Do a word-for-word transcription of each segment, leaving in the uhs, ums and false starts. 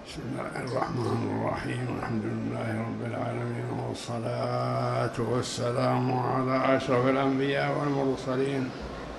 بسم الله الرحمن الرحيم. الحمد لله رب العالمين، والصلاة والسلام على أشرف الأنبياء والمرسلين،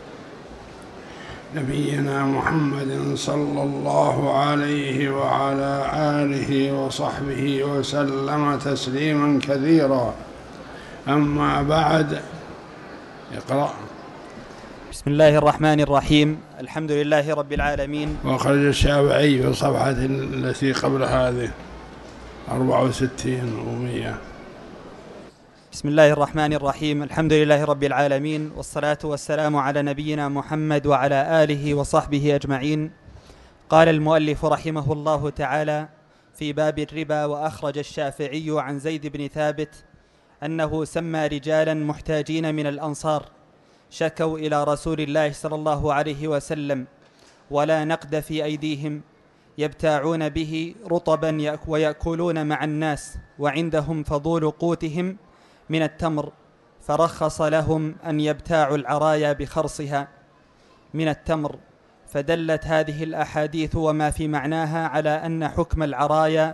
نبينا محمد صلى الله عليه وعلى آله وصحبه وسلم تسليما كثيرا. أما بعد، اقرأ. بسم الله الرحمن الرحيم. الحمد لله رب العالمين. وأخرج الشافعي في الصفحة التي قبل هذه أربعة وستين ومئة. بسم الله الرحمن الرحيم. الحمد لله رب العالمين، والصلاة والسلام على نبينا محمد وعلى آله وصحبه أجمعين. قال المؤلف رحمه الله تعالى في باب الربا: وأخرج الشافعي عن زيد بن ثابت أنه سمى رجالا محتاجين من الأنصار شكوا إلى رسول الله صلى الله عليه وسلم ولا نقد في أيديهم، يبتاعون به رطبا ويأكلون مع الناس، وعندهم فضول قوتهم من التمر، فرخص لهم أن يبتاعوا العرايا بخرصها من التمر. فدلت هذه الأحاديث وما في معناها على أن حكم العرايا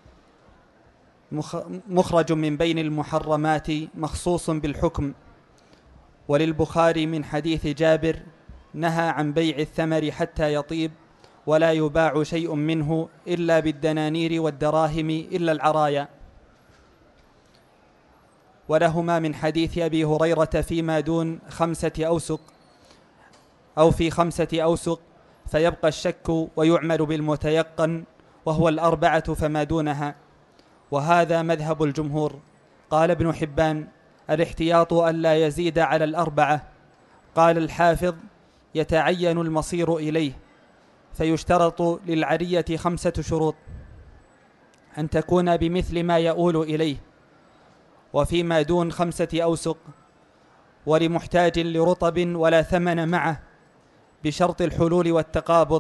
مخرج من بين المحرمات مخصوص بالحكم. وللبخاري من حديث جابر: نهى عن بيع الثمر حتى يطيب، ولا يباع شيء منه إلا بالدنانير والدراهم إلا العرايا. ولهما من حديث أبي هريرة فيما دون خمسة أوسق أو في خمسة أوسق، فيبقى الشك ويعمل بالمتيقن، وهو الأربعة فما دونها، وهذا مذهب الجمهور. قال ابن حبان: الاحتياط ألا يزيد على الأربعة. قال الحافظ: يتعين المصير إليه، فيشترط للعرية خمسة شروط: أن تكون بمثل ما يؤول إليه، وفيما دون خمسة أوسق، ولمحتاج لرطب ولا ثمن معه، بشرط الحلول والتقابض.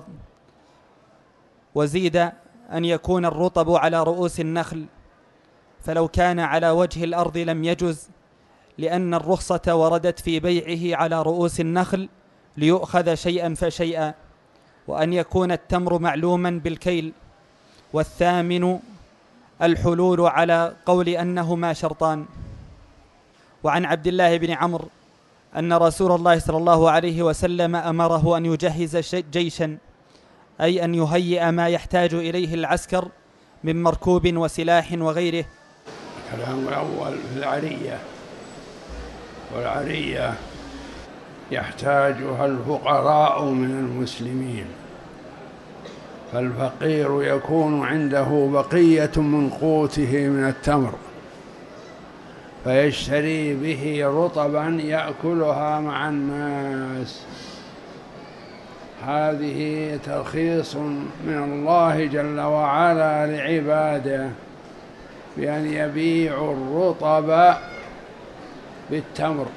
وزيد أن يكون الرطب على رؤوس النخل، فلو كان على وجه الأرض لم يجز، لأن الرخصة وردت في بيعه على رؤوس النخل ليؤخذ شيئا فشيئا. وأن يكون التمر معلوما بالكيل. والثامن الحلول على قول أنهما شرطان. وعن عبد الله بن عمرو أن رسول الله صلى الله عليه وسلم أمره أن يجهز جيشا، أي أن يهيئ ما يحتاج إليه العسكر من مركوب وسلاح وغيره. الكلام الأول في العرية، والعرية يحتاجها الفقراء من المسلمين، فالفقير يكون عنده بقية من قوته من التمر، فيشتري به رطبا يأكلها مع الناس. هذه ترخيص من الله جل وعلا لعباده بأن يبيعوا الرطب بالتمر،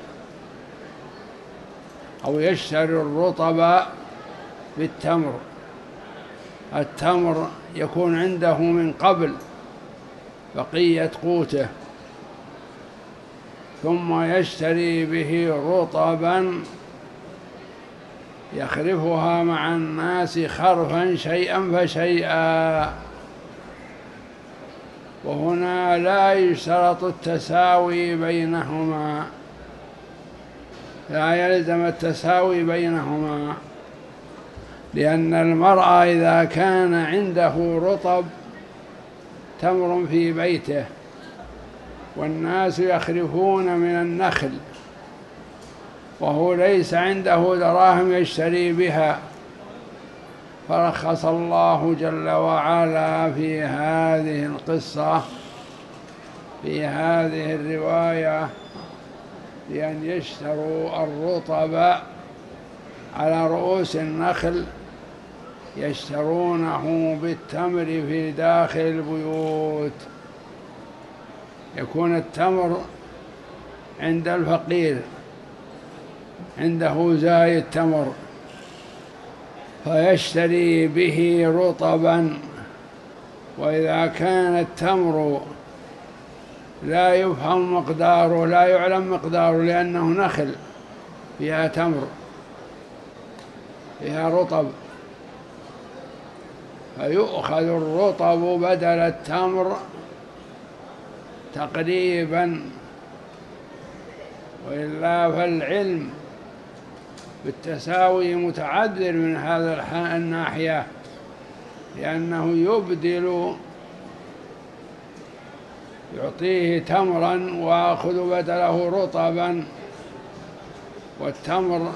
أو يشتري الرطب بالتمر. التمر يكون عنده من قبل بقية قوته، ثم يشتري به رطبا يخرفها مع الناس خرفا شيئا فشيئا. وهنا لا يشترط التساوي بينهما، لا يلزم التساوي بينهما، لأن المرء إذا كان عنده رطب تمر في بيته والناس يخرفون من النخل، وهو ليس عنده دراهم يشتري بها، فرخص الله جل وعلا في هذه القصة، في هذه الرواية، بأن يشتروا الرطب على رؤوس النخل، يشترونه بالتمر في داخل البيوت. يكون التمر عند الفقير عنده زايد تمر، فيشتري به رطبا. وإذا كان التمر لا يفهم مقداره، لا يعلم مقداره، لأنه نخل فيها تمر، فيها رطب، فيؤخذ الرطب بدل التمر تقريبا، وإلا فالعلم بالتساوي متعذر من هذا الناحية، لأنه يبدل يعطيه تمرا ويأخذ بدله رطبا، والتمر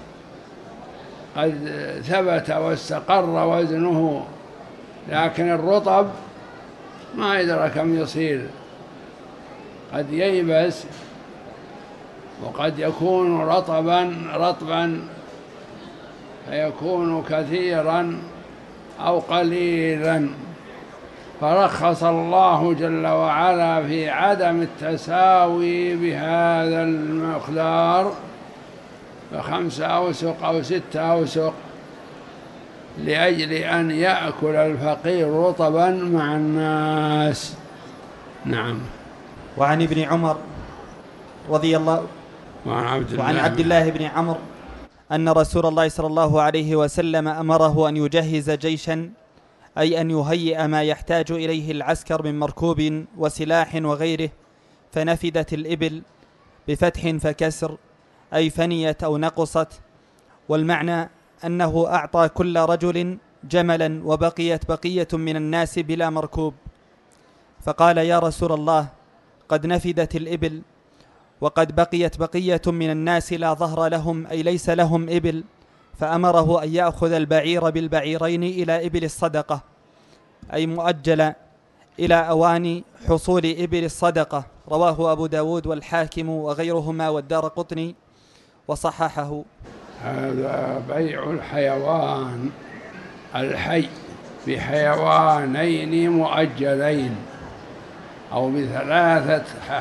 قد ثبت واستقر وزنه، لكن الرطب ما يدرى كم يصير، قد ييبس وقد يكون رطبا رطبا فيكون كثيرا أو قليلا. فرخص الله جل وعلا في عدم التساوي بهذا المقدار بخمسة أوسق أو ستة أوسق، لأجل أن يأكل الفقير رطبا مع الناس. نعم. وعن ابن عمر رضي الله وعن عبد الله, وعن عبد الله بن عمرو أن رسول الله صلى الله عليه وسلم أمره أن يجهز جيشا، أي أن يهيئ ما يحتاج إليه العسكر من مركوب وسلاح وغيره، فنفدت الإبل بفتح فكسر، أي فنيت أو نقصت، والمعنى أنه أعطى كل رجل جملا وبقيت بقية من الناس بلا مركوب. فقال: يا رسول الله، قد نفدت الإبل وقد بقيت بقية من الناس لا ظهر لهم، أي ليس لهم إبل، فأمره أن يأخذ البعير بالبعيرين إلى إبل الصدقة، أي مؤجل إلى أوان حصول إبل الصدقة. رواه أبو داود والحاكم وغيرهما والدارقطني وصححه. هذا بيع الحيوان الحي بحيوانين مؤجلين أو بثلاثة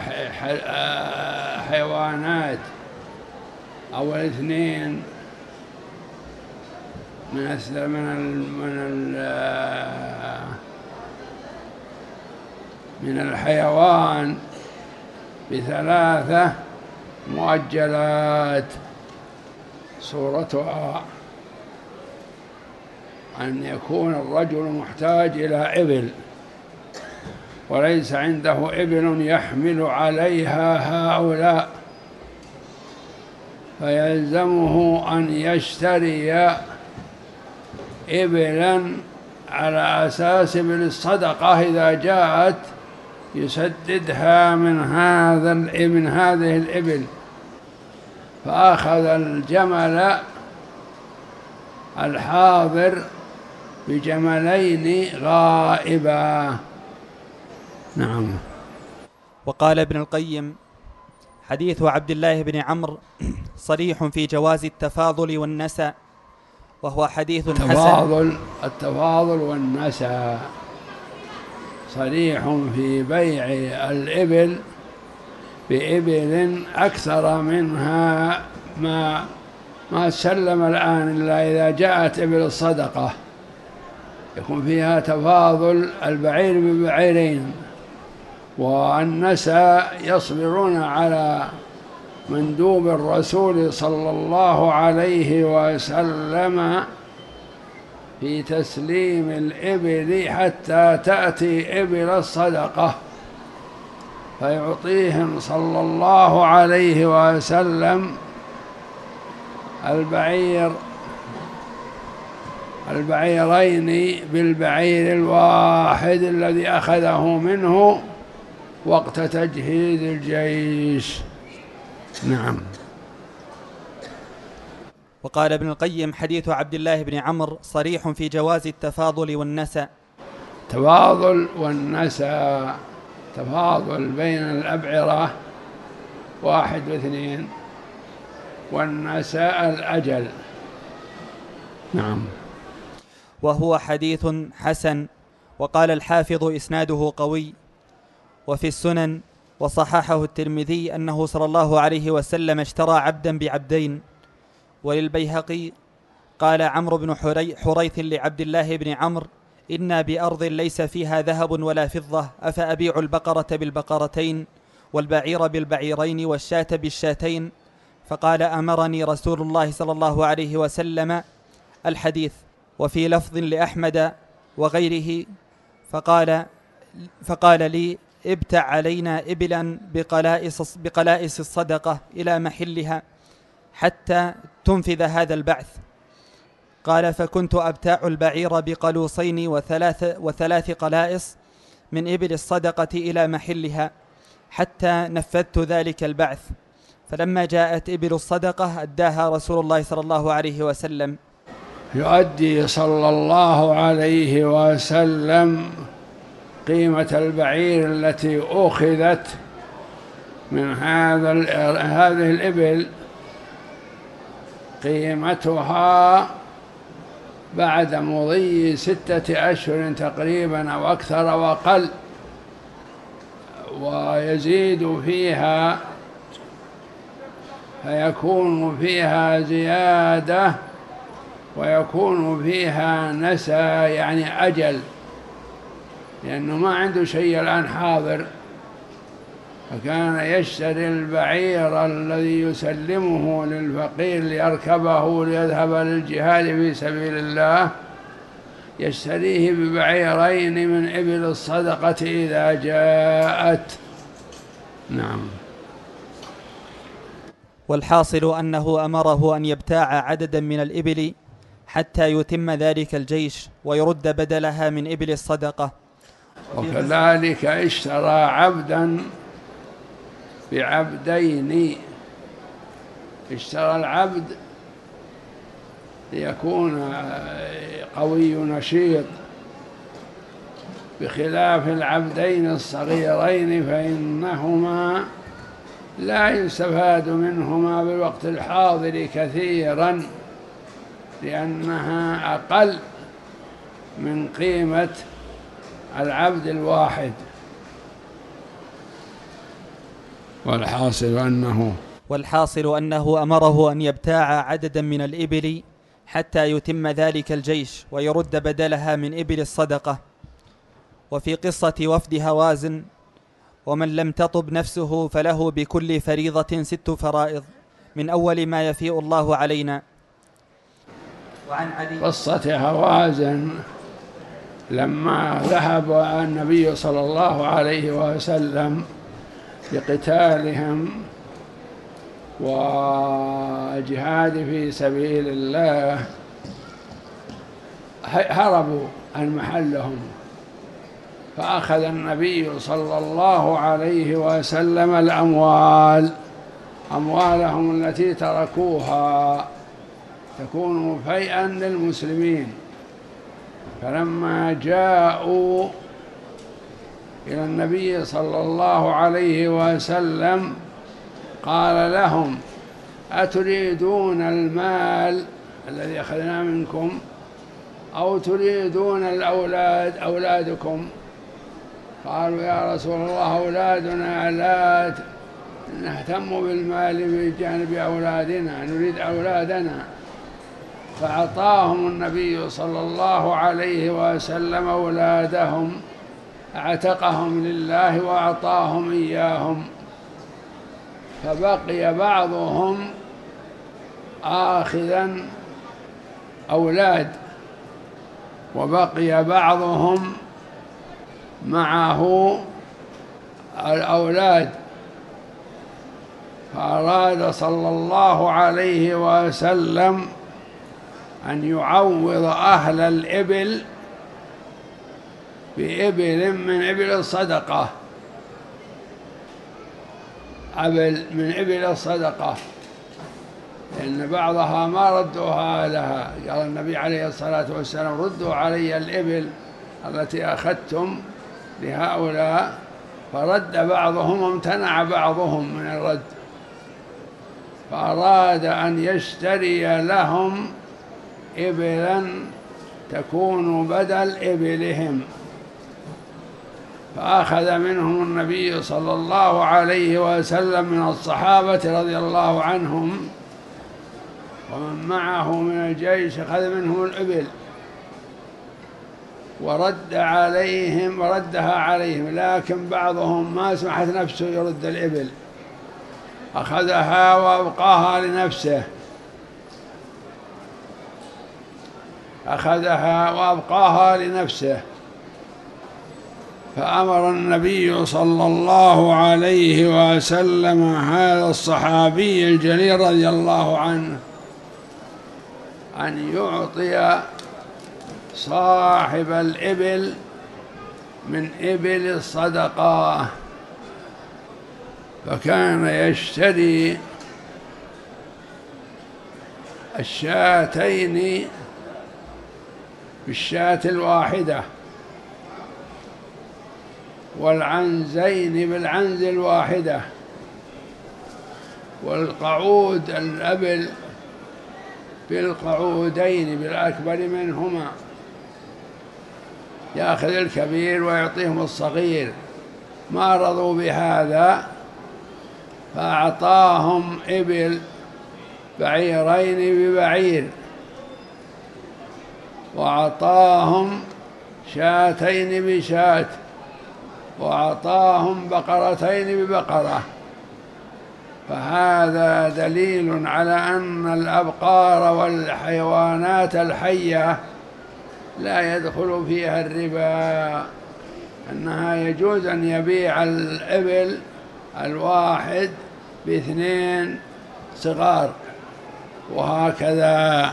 حيوانات أو الاثنين من من من من الحيوان بثلاثة مؤجلات. صورتها أن يكون الرجل محتاج إلى إبل وليس عنده إبل يحمل عليها هؤلاء، فيلزمه أن يشتري إبلا على أساس إبل الصدقة إذا جاءت يسددها من هذا من هذه الإبل، فأخذ الجمل الحاضر بجملين غائبا. نعم. وقال ابن القيم: حديث عبد الله بن عمرو صريح في جواز التفاضل والنسى، وهو حديث حسن. التفاضل التفاضل والنسى صريح في بيع الإبل بإبل أكثر منها ما ما سلم الآن، إلا إذا جاءت إبل الصدقة يكون فيها تفاضل البعير ببعيرين، والنساء يصبرون على مندوب الرسول صلى الله عليه وسلم في تسليم الإبل حتى تأتي إبل الصدقة، فيعطيهم صلى الله عليه وسلم البعير البعيرين بالبعير الواحد الذي أخذه منه وقت تجهيز الجيش. نعم. وقال ابن القيم: حديث عبد الله بن عمرو صريح في جواز التفاضل والنسى. تفاضل والنسى تفاضل بين الأبعرة واحد واثنين، والنسى الأجل. نعم. وهو حديث حسن. وقال الحافظ: إسناده قوي. وفي السنن وصححه الترمذي أنه صلى الله عليه وسلم اشترى عبدا بعبدين. وللبيهقي قال عمرو بن حريث لعبد الله بن عمرو: إنا بأرض ليس فيها ذهب ولا فضة، أفأبيع البقرة بالبقرتين والبعير بالبعيرين والشاة بالشاتين؟ فقال: أمرني رسول الله صلى الله عليه وسلم. الحديث. وفي لفظ لأحمد: وغيره، فقال فقال لي: ابتع علينا إبلا بقلائس, بقلائس الصدقة إلى محلها حتى تنفذ هذا البعث. قال: فكنت أبتاع البعير بقلوصين وثلاث, وثلاث قلائص من إبل الصدقة إلى محلها حتى نفذت ذلك البعث. فلما جاءت إبل الصدقة أداها رسول الله صلى الله عليه وسلم. يؤدي صلى الله عليه وسلم قيمة البعير التي أخذت من هذا هذه الإبل، قيمتها بعد مضي ستة أشهر تقريبا أو أكثر أو أقل، ويزيد فيها فيكون فيها زيادة ويكون فيها نسى، يعني أجل، لأنه ما عنده شيء الآن حاضر، فكان يشتري البعير الذي يسلمه للفقير ليركبه ليذهب للجهاد في سبيل الله، يشتريه ببعيرين من إبل الصدقة إذا جاءت. نعم. والحاصل أنه أمره أن يبتاع عددا من الإبل حتى يتم ذلك الجيش ويرد بدلها من إبل الصدقة. وكذلك اشترى عبدا بعبدين، اشترى العبد ليكون قوي نشيط، بخلاف العبدين الصغيرين فإنهما لا يستفاد منهما بالوقت الحاضر كثيرا، لأنها أقل من قيمة العبد الواحد. والحاصل أنه والحاصل أنه أمره أن يبتاع عددا من الإبل حتى يتم ذلك الجيش ويرد بدلها من إبل الصدقة. وفي قصة وفد هوازن: ومن لم تطب نفسه فله بكل فريضة ست فرائض من أول ما يفيء الله علينا. وعن علي قصة هوازن لما ذهب النبي صلى الله عليه وسلم لقتالهم وجهاد في سبيل الله، هربوا عن محلهم، فأخذ النبي صلى الله عليه وسلم الأموال، أموالهم التي تركوها تكون فيئا للمسلمين. فلما جاءوا إلى النبي صلى الله عليه وسلم قال لهم: أتريدون المال الذي أخذنا منكم أو تريدون الأولاد أولادكم؟ قالوا: يا رسول الله أولادنا لا نهتم بالمال بجانب أولادنا، نريد أولادنا. فأعطاهم النبي صلى الله عليه وسلم أولادهم، اعتقهم لله وأعطاهم إياهم، فبقي بعضهم آخذا أولاد وبقي بعضهم معه الأولاد. فأراد صلى الله عليه وسلم أن يعوض أهل الإبل بإبل من إبل الصدقة، أبل من إبل الصدقة، لأن بعضها ما ردوها لها. قال النبي عليه الصلاة والسلام: ردوا علي الإبل التي أخذتم لهؤلاء، فرد بعضهم وامتنع بعضهم من الرد، فأراد أن يشتري لهم إبلا تكون بدل إبلهم، فأخذ منهم النبي صلى الله عليه وسلم من الصحابة رضي الله عنهم ومن معه من الجيش، أخذ منهم الإبل ورد عليهم وردها عليهم، لكن بعضهم ما سمحت نفسه يرد الإبل، أخذها وأبقاها لنفسه. أخذها وأبقاها لنفسه، فأمر النبي صلى الله عليه وسلم هذا الصحابي الجليل رضي الله عنه أن يعطي صاحب الإبل من إبل الصدقة، فكان يشتري الشاتين بالشاة الواحدة والعنزين بالعنز الواحدة والقعود الأبل بالقعودين بالأكبر منهما، يأخذ الكبير ويعطيهم الصغير. ما رضوا بهذا فأعطاهم إبل بعيرين ببعير، وأعطاهم شاتين بشات، وأعطاهم بقرتين ببقرة. فهذا دليل على أن الأبقار والحيوانات الحية لا يدخل فيها الربا، أنها يجوز أن يبيع الإبل الواحد باثنين صغار، وهكذا.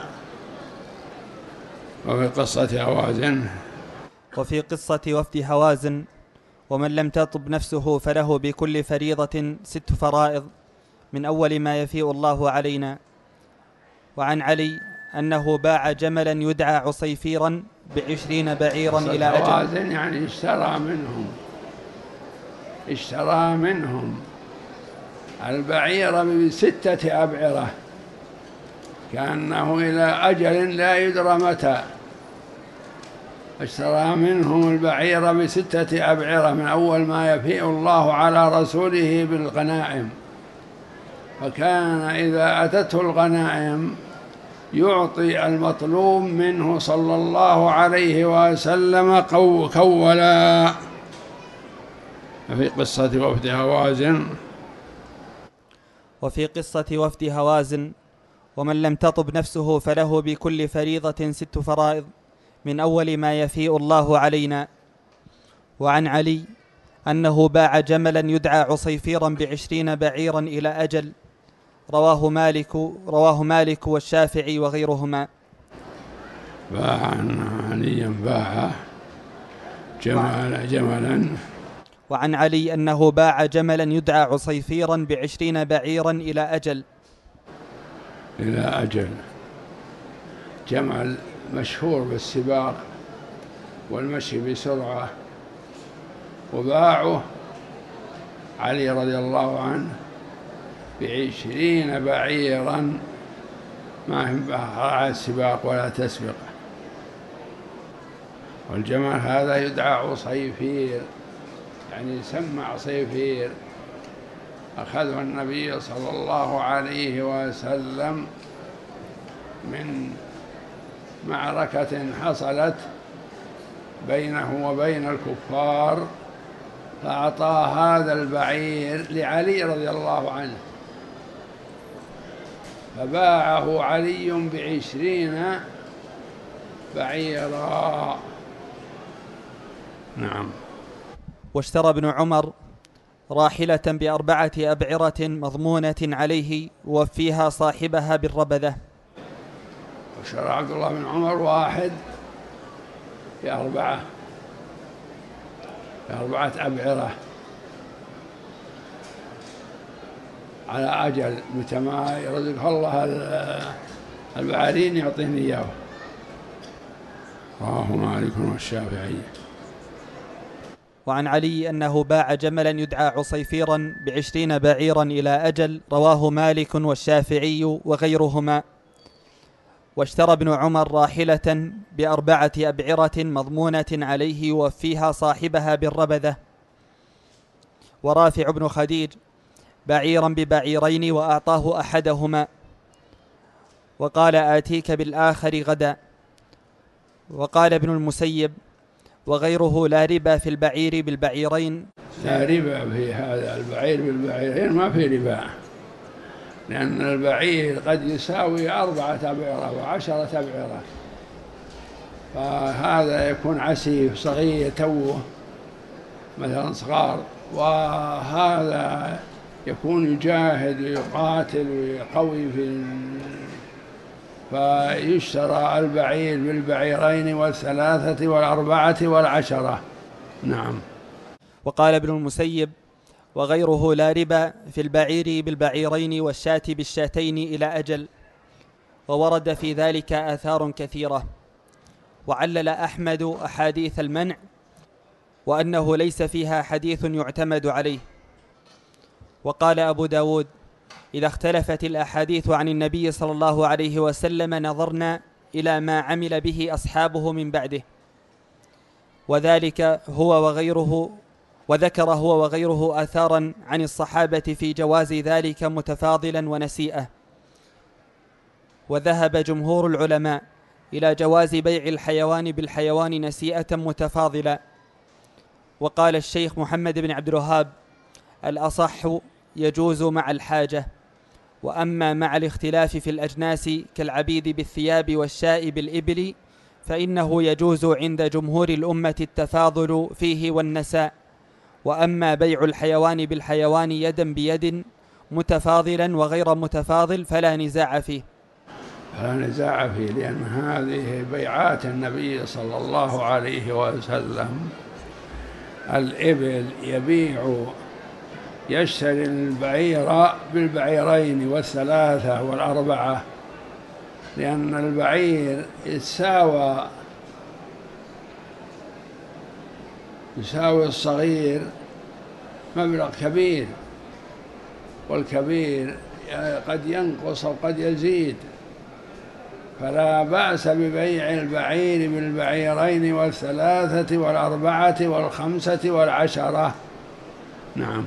وفي قصة هوازن وفي قصة وفد هوازن: ومن لم تطب نفسه فله بكل فريضة ست فرائض من أول ما يفيء الله علينا. وعن علي أنه باع جملا يدعى عصيفيرا بعشرين بعيرا إلى أجل. هوازن يعني اشترى منهم اشترى منهم البعير بستة أبعرة، كأنه إلى أجل لا يدرى متى. اشترى منهم البعير بستة أبعرة من أول ما يفيء الله على رسوله بالغنائم، فكان إذا أتته الغنائم يعطي المطلوب منه صلى الله عليه وسلم كولا. في قصة وفد هوازن وفي قصة وفد هوازن: ومن لم تطب نفسه فله بكل فريضة ست فرائض من أول ما يفيء الله علينا. وعن علي أنه باع جملا يدعى عصيفيرا بعشرين بعيرا إلى أجل. رواه مالك رواه مالك والشافعي وغيرهما. باع عليا باع جمل جملا وعن علي أنه باع جملا يدعى عصيفيرا بعشرين بعيرا إلى أجل. إلى أجل جمل مشهور بالسباق والمشي بسرعة، وباعه علي رضي الله عنه بعشرين بعيرا، ما هم على السباق ولا تسبق. والجمل هذا يدعى عصيفير، يعني يسمى عصيفير. أخذه النبي صلى الله عليه وسلم من معركة حصلت بينه وبين الكفار، فأعطى هذا البعير لعلي رضي الله عنه، فباعه علي بعشرين بعيرا. نعم. واشترى ابن عمر راحلة بأربعة أبعرة مضمونة عليه وفيها صاحبها بالربذة. وشرى عبد الله بن عمر واحد بأربعة بأربعة أبعرة على أجل، متى ما يرزق الله البعارين يعطيني إياه. رواه مالك والشافعي. وعن علي أنه باع جملا يدعى عصيفيرا بعشرين بعيرا إلى أجل. رواه مالك والشافعي وغيرهما. واشترى ابن عمر راحلة بأربعة أبعرة مضمونة عليه وفيها صاحبها بالربذة. ورافع بن خديج بعيرا ببعيرين وأعطاه أحدهما وقال آتيك بالآخر غدا. وقال ابن المسيب وغيره: لا ربا في البعير بالبعيرين. لا ربا في هذا، البعير بالبعيرين ما في ربا، لأن البعير قد يساوي أربعة أبعرة وعشرة أبعرة، فهذا يكون عسيف صغير توه مثلا صغار، وهذا يكون يجاهد ويقاتل ويقوي في، فيشترى البعير بالبعيرين والثلاثة والأربعة والعشرة. نعم. وقال ابن المسيب: وغيره لا ربا في البعير بالبعيرين والشاة بالشاتين إلى أجل. وورد في ذلك آثار كثيرة. وعلل أحمد أحاديث المنع وأنه ليس فيها حديث يعتمد عليه. وقال أبو داود: إذا اختلفت الأحاديث عن النبي صلى الله عليه وسلم نظرنا إلى ما عمل به أصحابه من بعده، وذلك هو وغيره، وذكر هو وغيره آثارا عن الصحابة في جواز ذلك متفاضلا ونسيئة. وذهب جمهور العلماء إلى جواز بيع الحيوان بالحيوان نسيئة متفاضلا. وقال الشيخ محمد بن عبد الوهاب: الأصح يجوز مع الحاجة، وأما مع الاختلاف في الأجناس كالعبيد بالثياب والشاء بالإبل فإنه يجوز عند جمهور الأمة التفاضل فيه والنساء. وأما بيع الحيوان بالحيوان يدا بيد متفاضلا وغير متفاضل فلا نزاع فيه. فلا نزاع فيه، لأن هذه بيعات النبي صلى الله عليه وسلم. الإبل يبيع يشتري البعير بالبعيرين والثلاثة والأربعة، لأن البعير يساوى يساوي الصغير مبلغ كبير، والكبير قد ينقص أو قد يزيد، فلا بأس ببيع البعير بالبعيرين والثلاثة والأربعة والخمسة والعشرة. نعم.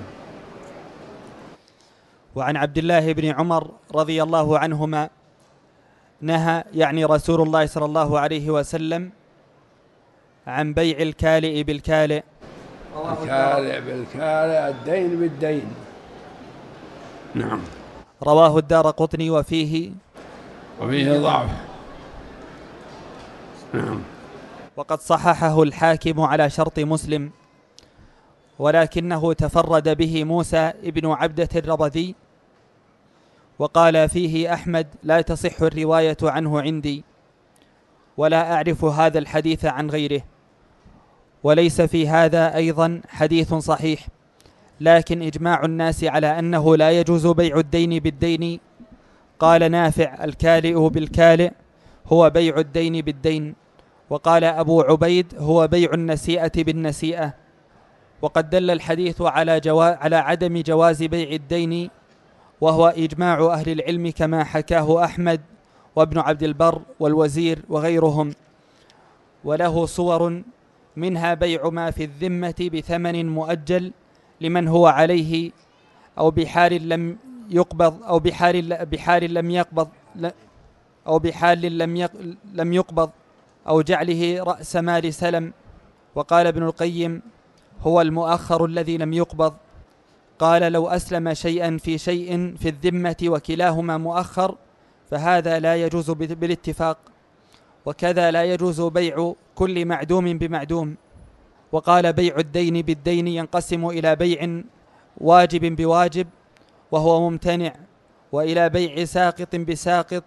وعن عبد الله بن عمر رضي الله عنهما نهى يعني رسول الله صلى الله عليه وسلم عن بيع الكالئ بالكالئ. الكالئ بالكالئ، الدين بالدين. نعم. رواه الدارقطني وفيه وفيه ضعف. نعم. وقد صححه الحاكم على شرط مسلم، ولكنه تفرد به موسى ابن عبدة الربذي. وقال فيه أحمد: لا تصح الرواية عنه عندي، ولا أعرف هذا الحديث عن غيره، وليس في هذا أيضا حديث صحيح، لكن إجماع الناس على أنه لا يجوز بيع الدين بالدين. قال نافع: الكالئ بالكالئ هو بيع الدين بالدين. وقال أبو عبيد: هو بيع النسيئة بالنسيئة. وقد دل الحديث على, جوا... على عدم جواز بيع الدين، وهو إجماع أهل العلم كما حكاه أحمد وابن عبد البر والوزير وغيرهم. وله صور، منها بيع ما في الذمة بثمن مؤجل لمن هو عليه، أو بحال لم يقبض أو بحال بحال لم يقبض أو بحال لم لم يقبض أو جعله رأس مال سلم. وقال ابن القيم: هو المؤخر الذي لم يقبض. قال: لو أسلم شيئا في شيء في الذمة وكلاهما مؤخر فهذا لا يجوز بالاتفاق، وكذا لا يجوز بيع كل معدوم بمعدوم. وقال: بيع الدين بالدين ينقسم إلى بيع واجب بواجب وهو ممتنع، وإلى بيع ساقط بساقط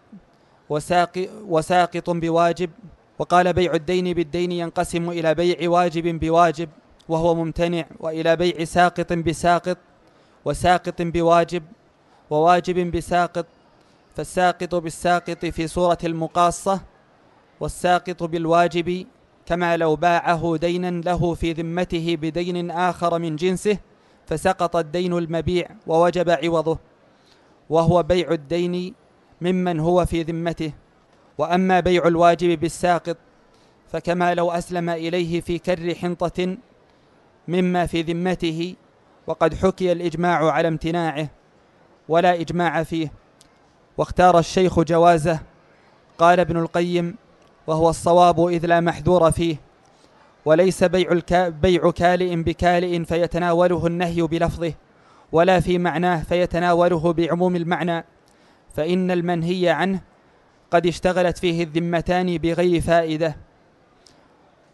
وساقط بواجب. وقال: بيع الدين بالدين ينقسم إلى بيع واجب بواجب وهو ممتنع، وإلى بيع ساقط بساقط وساقط بواجب وواجب بساقط. فالساقط بالساقط في صورة المقاصة، والساقط بالواجب كما لو باعه دينا له في ذمته بدين آخر من جنسه فسقط الدين المبيع ووجب عوضه، وهو بيع الدين ممن هو في ذمته. وأما بيع الواجب بالساقط فكما لو أسلم إليه في كر حنطة مما في ذمته، وقد حكي الإجماع على امتناعه ولا إجماع فيه، واختار الشيخ جوازه. قال ابن القيم: وهو الصواب إذ لا محذور فيه، وليس بيع, الكا بيع كالئ بكالئ فيتناوله النهي بلفظه، ولا في معناه فيتناوله بعموم المعنى، فإن المنهي عنه قد اشتغلت فيه الذمتان بغير فائدة،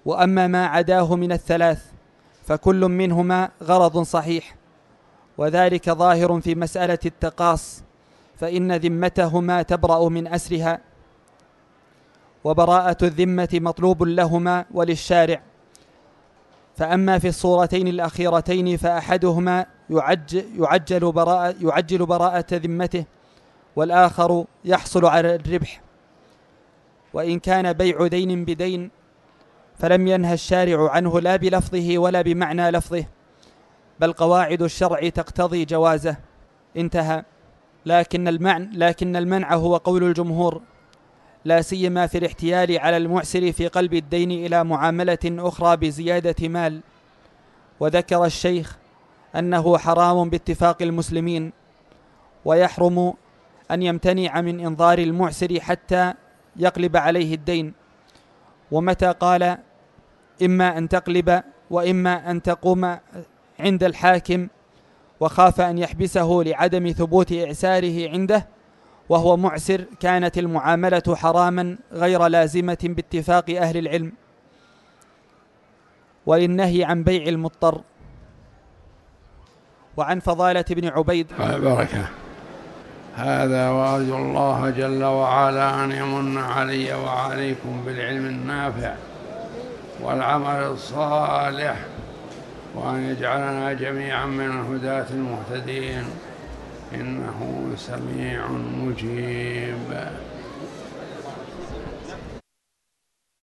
وأما ما عداه من الثلاث فكل منهما غرض صحيح، وذلك ظاهر في مسألة التقاص، فإن ذمتهما تبرأ من أسرها، وبراءة الذمة مطلوب لهما وللشارع. فأما في الصورتين الأخيرتين فأحدهما يعجل, يعجل, براءة يعجل براءة ذمته، والآخر يحصل على الربح. وإن كان بيع دين بدين فلم ينهى الشارع عنه لا بلفظه ولا بمعنى لفظه، بل قواعد الشرع تقتضي جوازه. انتهى. لكن المعنى, لكن المنع هو قول الجمهور، لا سيما في الاحتيال على المعسر في قلب الدين إلى معاملة أخرى بزيادة مال. وذكر الشيخ أنه حرام باتفاق المسلمين، ويحرم أن يمتنع من إنظار المعسر حتى يقلب عليه الدين. ومتى قال إما أن تقلب وإما أن تقوم عند الحاكم، وخاف أن يحبسه لعدم ثبوت إعساره عنده وهو معسر، كانت المعاملة حراما غير لازمة باتفاق أهل العلم. وللنهي عن بيع المضطر. وعن فضالة بن عبيد بركة. هذا وأرجو الله جل وعلا أن يمن علي وعليكم بالعلم النافع والعمل الصالح، وأن يجعلنا جميعا من الهداة المهتدين، إنه سميع مجيب.